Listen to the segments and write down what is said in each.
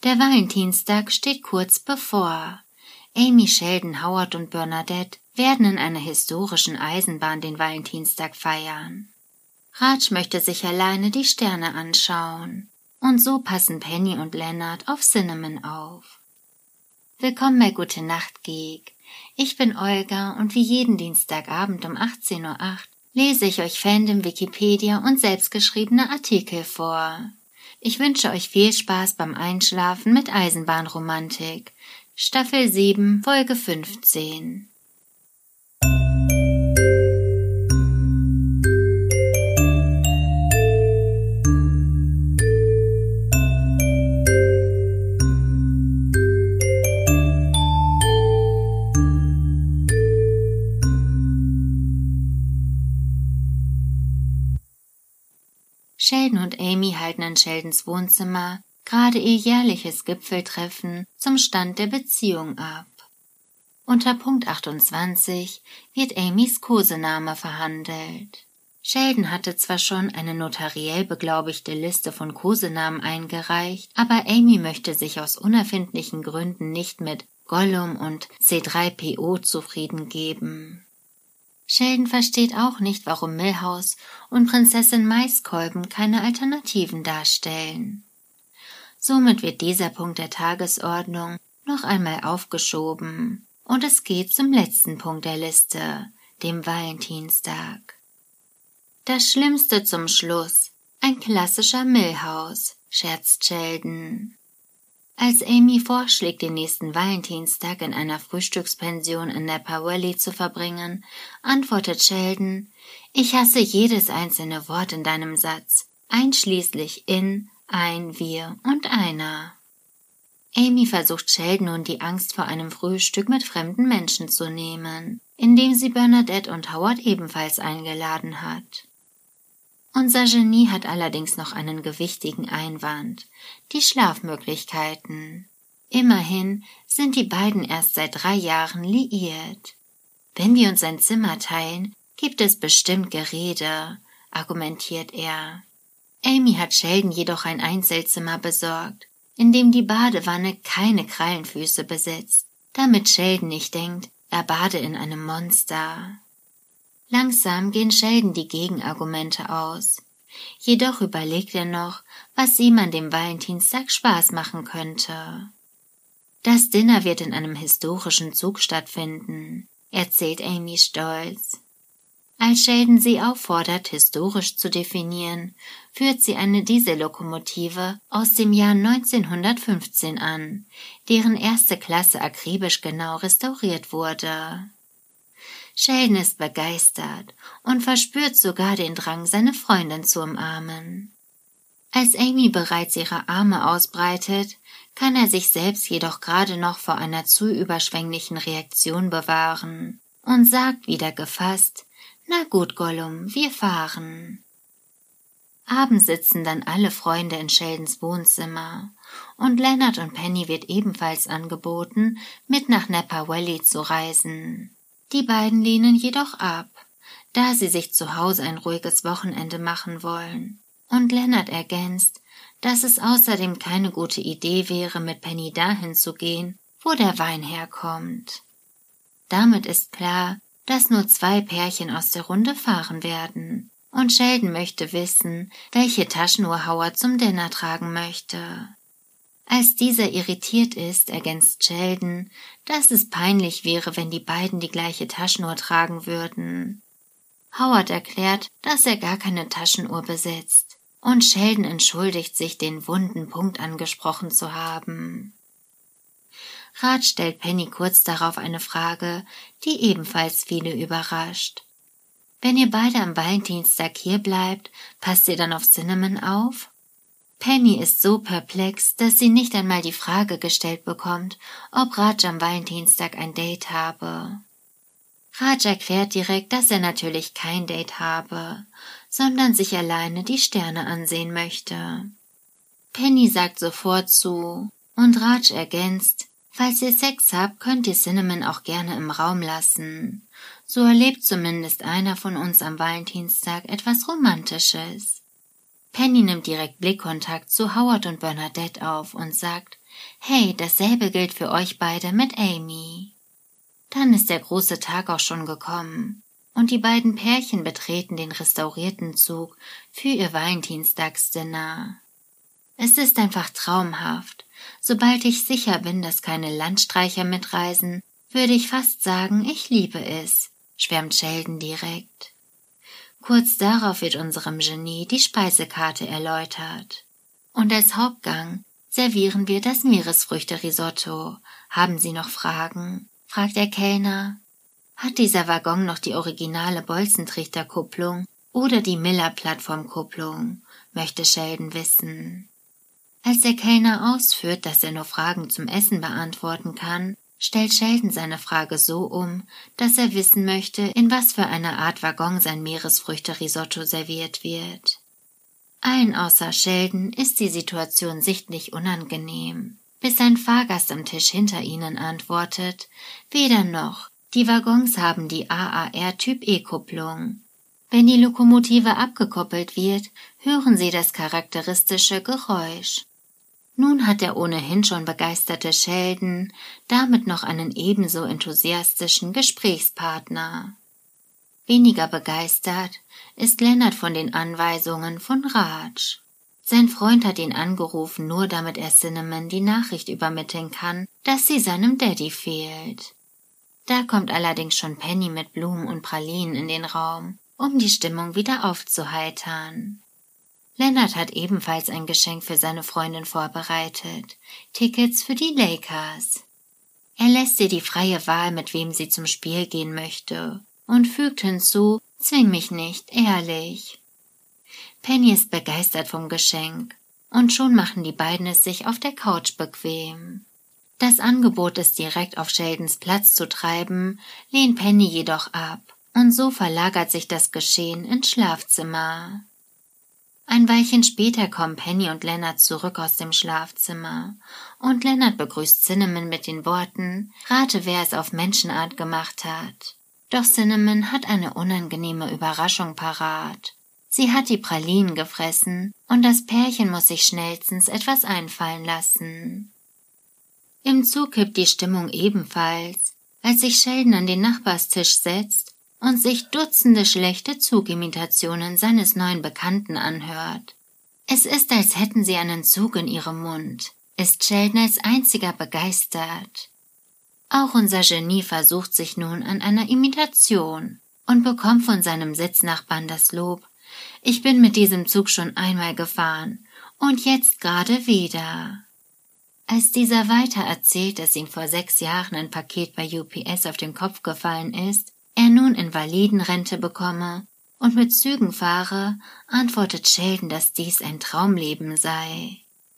Der Valentinstag steht kurz bevor. Amy, Sheldon, Howard und Bernadette werden in einer historischen Eisenbahn den Valentinstag feiern. Raj möchte sich alleine die Sterne anschauen. Und so passen Penny und Leonard auf Cinnamon auf. Willkommen bei Gute Nacht, Geek. Ich bin Olga und wie jeden Dienstagabend um 18:08 Uhr lese ich euch Fandom, Wikipedia und selbstgeschriebene Artikel vor. Ich wünsche euch viel Spaß beim Einschlafen mit Eisenbahnromantik. Staffel 7, Folge 15. Sheldon und Amy halten in Sheldons Wohnzimmer gerade ihr jährliches Gipfeltreffen zum Stand der Beziehung ab. Unter Punkt 28 wird Amys Kosename verhandelt. Sheldon hatte zwar schon eine notariell beglaubigte Liste von Kosenamen eingereicht, aber Amy möchte sich aus unerfindlichen Gründen nicht mit Gollum und C3PO zufrieden geben. Sheldon versteht auch nicht, warum Milhouse und Prinzessin Maiskolben keine Alternativen darstellen. Somit wird dieser Punkt der Tagesordnung noch einmal aufgeschoben und es geht zum letzten Punkt der Liste, dem Valentinstag. Das Schlimmste zum Schluss, ein klassischer Milhouse, scherzt Sheldon. Als Amy vorschlägt, den nächsten Valentinstag in einer Frühstückspension in Napa Valley zu verbringen, antwortet Sheldon: Ich hasse jedes einzelne Wort in deinem Satz, einschließlich in, ein, wir und einer. Amy versucht Sheldon nun die Angst vor einem Frühstück mit fremden Menschen zu nehmen, indem sie Bernadette und Howard ebenfalls eingeladen hat. Unser Genie hat allerdings noch einen gewichtigen Einwand: die Schlafmöglichkeiten. Immerhin sind die beiden erst seit 3 Jahren liiert. Wenn wir uns ein Zimmer teilen, gibt es bestimmt Gerede, argumentiert er. Amy hat Sheldon jedoch ein Einzelzimmer besorgt, in dem die Badewanne keine Krallenfüße besitzt, damit Sheldon nicht denkt, er bade in einem Monster. Langsam gehen Sheldon die Gegenargumente aus. Jedoch überlegt er noch, was ihm an dem Valentinstag Spaß machen könnte. Das Dinner wird in einem historischen Zug stattfinden, erzählt Amy stolz. Als Sheldon sie auffordert, historisch zu definieren, führt sie eine Diesellokomotive aus dem Jahr 1915 an, deren erste Klasse akribisch genau restauriert wurde. Sheldon ist begeistert und verspürt sogar den Drang, seine Freundin zu umarmen. Als Amy bereits ihre Arme ausbreitet, kann er sich selbst jedoch gerade noch vor einer zu überschwänglichen Reaktion bewahren und sagt wieder gefasst: Na gut, Gollum, wir fahren. Abends sitzen dann alle Freunde in Sheldons Wohnzimmer und Leonard und Penny wird ebenfalls angeboten, mit nach Napa Valley zu reisen. Die beiden lehnen jedoch ab, da sie sich zu Hause ein ruhiges Wochenende machen wollen. Und Leonard ergänzt, dass es außerdem keine gute Idee wäre, mit Penny dahin zu gehen, wo der Wein herkommt. Damit ist klar, dass nur 2 Pärchen aus der Runde fahren werden, und Sheldon möchte wissen, welche Taschenuhr Howard zum Dinner tragen möchte. Als dieser irritiert ist, ergänzt Sheldon, dass es peinlich wäre, wenn die beiden die gleiche Taschenuhr tragen würden. Howard erklärt, dass er gar keine Taschenuhr besitzt, und Sheldon entschuldigt sich, den wunden Punkt angesprochen zu haben. Raj stellt Penny kurz darauf eine Frage, die ebenfalls viele überrascht. Wenn ihr beide am Valentinstag hier bleibt, passt ihr dann auf Cinnamon auf? Penny ist so perplex, dass sie nicht einmal die Frage gestellt bekommt, ob Raj am Valentinstag ein Date habe. Raj erklärt direkt, dass er natürlich kein Date habe, sondern sich alleine die Sterne ansehen möchte. Penny sagt sofort zu und Raj ergänzt: Falls ihr Sex habt, könnt ihr Cinnamon auch gerne im Raum lassen. So erlebt zumindest einer von uns am Valentinstag etwas Romantisches. Penny nimmt direkt Blickkontakt zu Howard und Bernadette auf und sagt, »Hey, dasselbe gilt für euch beide mit Amy.« Dann ist der große Tag auch schon gekommen und die beiden Pärchen betreten den restaurierten Zug für ihr Valentinstagsdinner. Es ist einfach traumhaft. Sobald ich sicher bin, dass keine Landstreicher mitreisen, würde ich fast sagen, ich liebe es, schwärmt Sheldon direkt. Kurz darauf wird unserem Genie die Speisekarte erläutert. Und als Hauptgang servieren wir das Meeresfrüchte-Risotto. Haben Sie noch Fragen? Fragt der Kellner. Hat dieser Waggon noch die originale Bolzentrichterkupplung oder die Miller-Plattformkupplung? Möchte Sheldon wissen. Als der Kellner ausführt, dass er nur Fragen zum Essen beantworten kann, stellt Sheldon seine Frage so um, dass er wissen möchte, in was für einer Art Waggon sein Meeresfrüchte-Risotto serviert wird. Allen außer Sheldon ist die Situation sichtlich unangenehm, bis ein Fahrgast am Tisch hinter ihnen antwortet, weder noch, die Waggons haben die AAR-Typ-E-Kupplung. Wenn die Lokomotive abgekoppelt wird, hören sie das charakteristische Geräusch. Nun hat der ohnehin schon begeisterte Sheldon damit noch einen ebenso enthusiastischen Gesprächspartner. Weniger begeistert ist Leonard von den Anweisungen von Raj. Sein Freund hat ihn angerufen, nur damit er Cinnamon die Nachricht übermitteln kann, dass sie seinem Daddy fehlt. Da kommt allerdings schon Penny mit Blumen und Pralinen in den Raum, um die Stimmung wieder aufzuheitern. Leonard hat ebenfalls ein Geschenk für seine Freundin vorbereitet, Tickets für die Lakers. Er lässt ihr die freie Wahl, mit wem sie zum Spiel gehen möchte, und fügt hinzu, zwing mich nicht, ehrlich. Penny ist begeistert vom Geschenk, und schon machen die beiden es sich auf der Couch bequem. Das Angebot, es direkt auf Sheldons Platz zu treiben, lehnt Penny jedoch ab, und so verlagert sich das Geschehen ins Schlafzimmer. Ein Weilchen später kommen Penny und Leonard zurück aus dem Schlafzimmer, und Leonard begrüßt Cinnamon mit den Worten, rate, wer es auf Menschenart gemacht hat. Doch Cinnamon hat eine unangenehme Überraschung parat. Sie hat die Pralinen gefressen, und das Pärchen muss sich schnellstens etwas einfallen lassen. Im Zug kippt die Stimmung ebenfalls, als sich Sheldon an den Nachbarstisch setzt und sich Dutzende schlechte Zugimitationen seines neuen Bekannten anhört. Es ist, als hätten sie einen Zug in ihrem Mund, ist Sheldon als einziger begeistert. Auch unser Genie versucht sich nun an einer Imitation und bekommt von seinem Sitznachbarn das Lob, ich bin mit diesem Zug schon einmal gefahren und jetzt gerade wieder. Als dieser weiter erzählt, dass ihm vor 6 Jahren ein Paket bei UPS auf den Kopf gefallen ist, er nun Invalidenrente bekomme und mit Zügen fahre, antwortet Sheldon, dass dies ein Traumleben sei.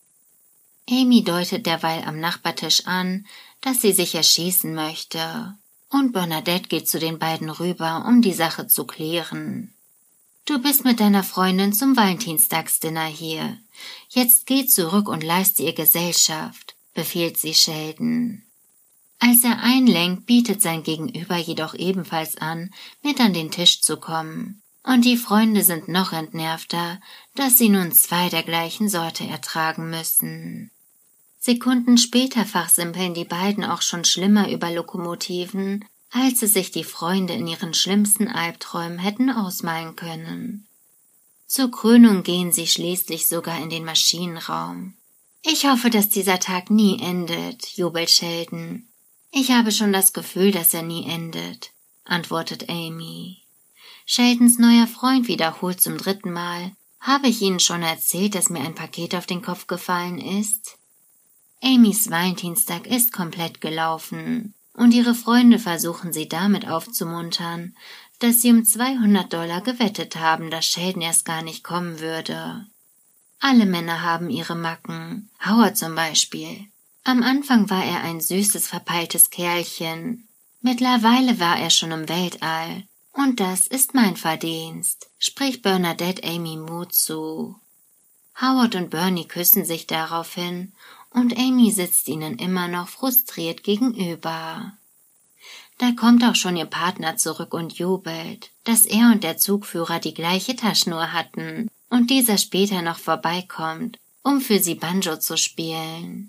Amy deutet derweil am Nachbartisch an, dass sie sich erschießen möchte, und Bernadette geht zu den beiden rüber, um die Sache zu klären. Du bist mit deiner Freundin zum Valentinstagsdinner hier. Jetzt geh zurück und leiste ihr Gesellschaft, befiehlt sie Sheldon. Als er einlenkt, bietet sein Gegenüber jedoch ebenfalls an, mit an den Tisch zu kommen, und die Freunde sind noch entnervter, dass sie nun 2 der gleichen Sorte ertragen müssen. Sekunden später fachsimpeln die beiden auch schon schlimmer über Lokomotiven, als es sich die Freunde in ihren schlimmsten Albträumen hätten ausmalen können. Zur Krönung gehen sie schließlich sogar in den Maschinenraum. Ich hoffe, dass dieser Tag nie endet, jubelt Sheldon. Ich habe schon das Gefühl, dass er nie endet, antwortet Amy. Sheldons neuer Freund wiederholt zum 3. Mal, habe ich Ihnen schon erzählt, dass mir ein Paket auf den Kopf gefallen ist? Amys Valentinstag ist komplett gelaufen, und ihre Freunde versuchen sie damit aufzumuntern, dass sie um $200 gewettet haben, dass Sheldon erst gar nicht kommen würde. Alle Männer haben ihre Macken, Howard zum Beispiel. Am Anfang war er ein süßes, verpeiltes Kerlchen. Mittlerweile war er schon im Weltall. Und das ist mein Verdienst, spricht Bernadette Amy Mut zu. Howard und Bernie küssen sich daraufhin und Amy sitzt ihnen immer noch frustriert gegenüber. Da kommt auch schon ihr Partner zurück und jubelt, dass er und der Zugführer die gleiche Taschenuhr hatten und dieser später noch vorbeikommt, um für sie Banjo zu spielen.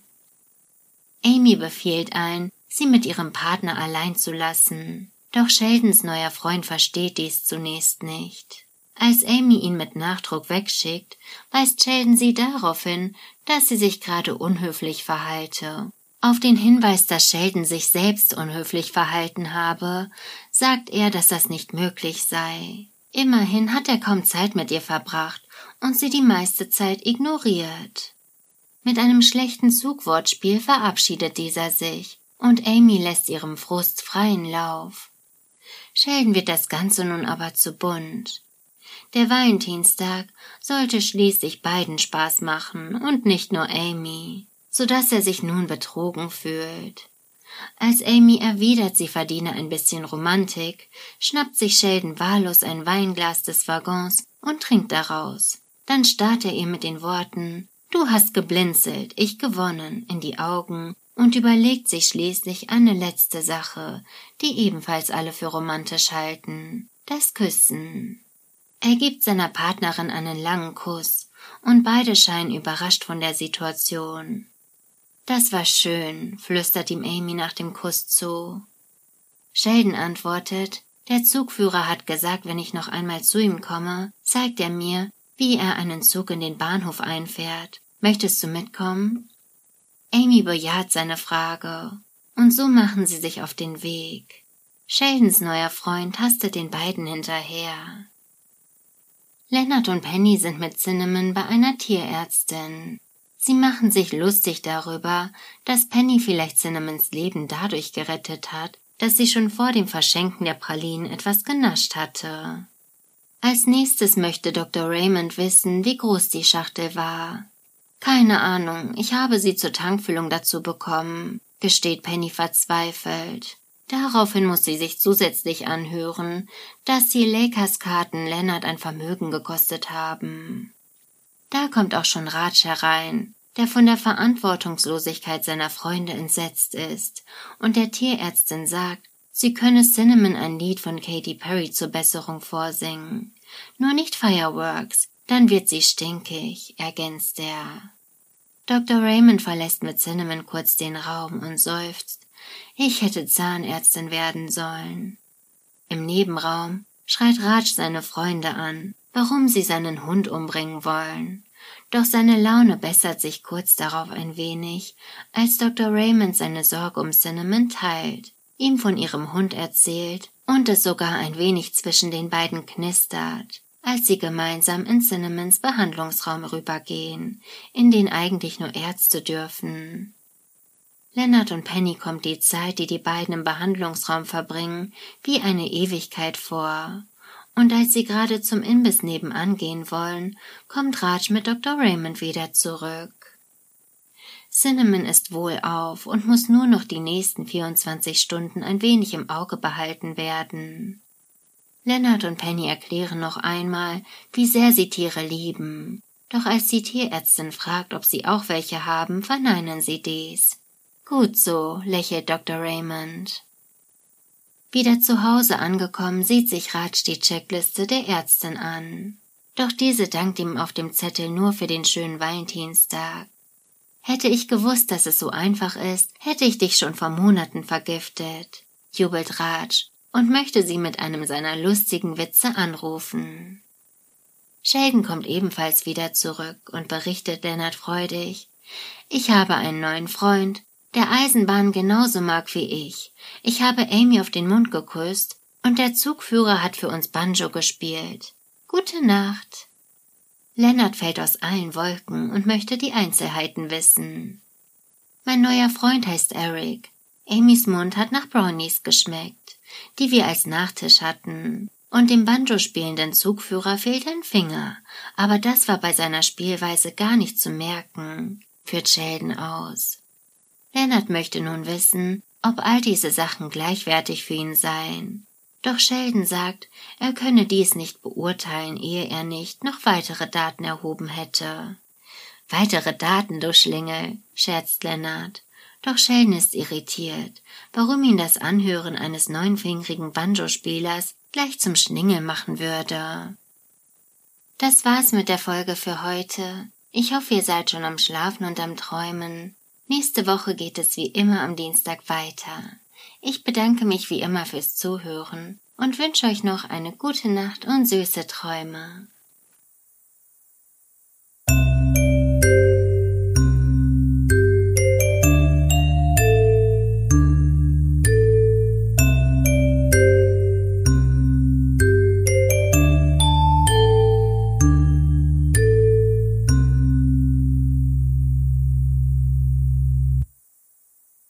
Amy befiehlt ein, sie mit ihrem Partner allein zu lassen, doch Sheldons neuer Freund versteht dies zunächst nicht. Als Amy ihn mit Nachdruck wegschickt, weist Sheldon sie darauf hin, dass sie sich gerade unhöflich verhalte. Auf den Hinweis, dass Sheldon sich selbst unhöflich verhalten habe, sagt er, dass das nicht möglich sei. Immerhin hat er kaum Zeit mit ihr verbracht und sie die meiste Zeit ignoriert. Mit einem schlechten Zugwortspiel verabschiedet dieser sich und Amy lässt ihrem Frust freien Lauf. Sheldon wird das Ganze nun aber zu bunt. Der Valentinstag sollte schließlich beiden Spaß machen und nicht nur Amy, sodass er sich nun betrogen fühlt. Als Amy erwidert, sie verdiene ein bisschen Romantik, schnappt sich Sheldon wahllos ein Weinglas des Waggons und trinkt daraus. Dann starrt er ihr mit den Worten »Du hast geblinzelt, ich gewonnen« in die Augen und überlegt sich schließlich eine letzte Sache, die ebenfalls alle für romantisch halten: das Küssen. Er gibt seiner Partnerin einen langen Kuss und beide scheinen überrascht von der Situation. »Das war schön«, flüstert ihm Amy nach dem Kuss zu. Sheldon antwortet, der Zugführer hat gesagt, wenn ich noch einmal zu ihm komme, zeigt er mir, wie er einen Zug in den Bahnhof einfährt. Möchtest du mitkommen? Amy bejaht seine Frage und so machen sie sich auf den Weg. Sheldons neuer Freund hastet den beiden hinterher. Leonard und Penny sind mit Cinnamon bei einer Tierärztin. Sie machen sich lustig darüber, dass Penny vielleicht Cinnamons Leben dadurch gerettet hat, dass sie schon vor dem Verschenken der Pralinen etwas genascht hatte. Als nächstes möchte Dr. Raymond wissen, wie groß die Schachtel war. »Keine Ahnung, ich habe sie zur Tankfüllung dazu bekommen«, gesteht Penny verzweifelt. Daraufhin muss sie sich zusätzlich anhören, dass die Lakers-Karten Leonard ein Vermögen gekostet haben. Da kommt auch schon Raj herein, der von der Verantwortungslosigkeit seiner Freunde entsetzt ist und der Tierärztin sagt, sie könne Cinnamon ein Lied von Katy Perry zur Besserung vorsingen. Nur nicht Fireworks, dann wird sie stinkig, ergänzt er. Dr. Raymond verlässt mit Cinnamon kurz den Raum und seufzt, ich hätte Zahnärztin werden sollen. Im Nebenraum schreit Raj seine Freunde an, warum sie seinen Hund umbringen wollen. Doch seine Laune bessert sich kurz darauf ein wenig, als Dr. Raymond seine Sorge um Cinnamon teilt, ihm von ihrem Hund erzählt und es sogar ein wenig zwischen den beiden knistert, als sie gemeinsam in Cinnamons Behandlungsraum rübergehen, in den eigentlich nur Ärzte dürfen. Leonard und Penny kommt die Zeit, die die beiden im Behandlungsraum verbringen, wie eine Ewigkeit vor. Und als sie gerade zum Imbiss nebenan gehen wollen, kommt Raj mit Dr. Raymond wieder zurück. Cinnamon ist wohlauf und muss nur noch die nächsten 24 Stunden ein wenig im Auge behalten werden. Leonard und Penny erklären noch einmal, wie sehr sie Tiere lieben. Doch als die Tierärztin fragt, ob sie auch welche haben, verneinen sie dies. Gut so, lächelt Dr. Raymond. Wieder zu Hause angekommen, sieht sich Raj die Checkliste der Ärztin an. Doch diese dankt ihm auf dem Zettel nur für den schönen Valentinstag. Hätte ich gewusst, dass es so einfach ist, hätte ich dich schon vor Monaten vergiftet, jubelt Raj und möchte sie mit einem seiner lustigen Witze anrufen. Sheldon kommt ebenfalls wieder zurück und berichtet Leonard freudig, ich habe einen neuen Freund, der Eisenbahn genauso mag wie ich. Ich habe Amy auf den Mund geküsst und der Zugführer hat für uns Banjo gespielt. Gute Nacht. Leonard fällt aus allen Wolken und möchte die Einzelheiten wissen. Mein neuer Freund heißt Eric. Amys Mund hat nach Brownies geschmeckt, die wir als Nachtisch hatten. Und dem Banjo spielenden Zugführer fehlt ein Finger, aber das war bei seiner Spielweise gar nicht zu merken, führt Sheldon aus. Leonard möchte nun wissen, ob all diese Sachen gleichwertig für ihn seien. Doch Sheldon sagt, er könne dies nicht beurteilen, ehe er nicht noch weitere Daten erhoben hätte. Weitere Daten, du Schlingel, scherzt Leonard. Doch Sheldon ist irritiert, warum ihn das Anhören eines neunfingerigen Banjo-Spielers gleich zum Schlingel machen würde. Das war's mit der Folge für heute. Ich hoffe, ihr seid schon am Schlafen und am Träumen. Nächste Woche geht es wie immer am Dienstag weiter. Ich bedanke mich wie immer fürs Zuhören und wünsche euch noch eine gute Nacht und süße Träume.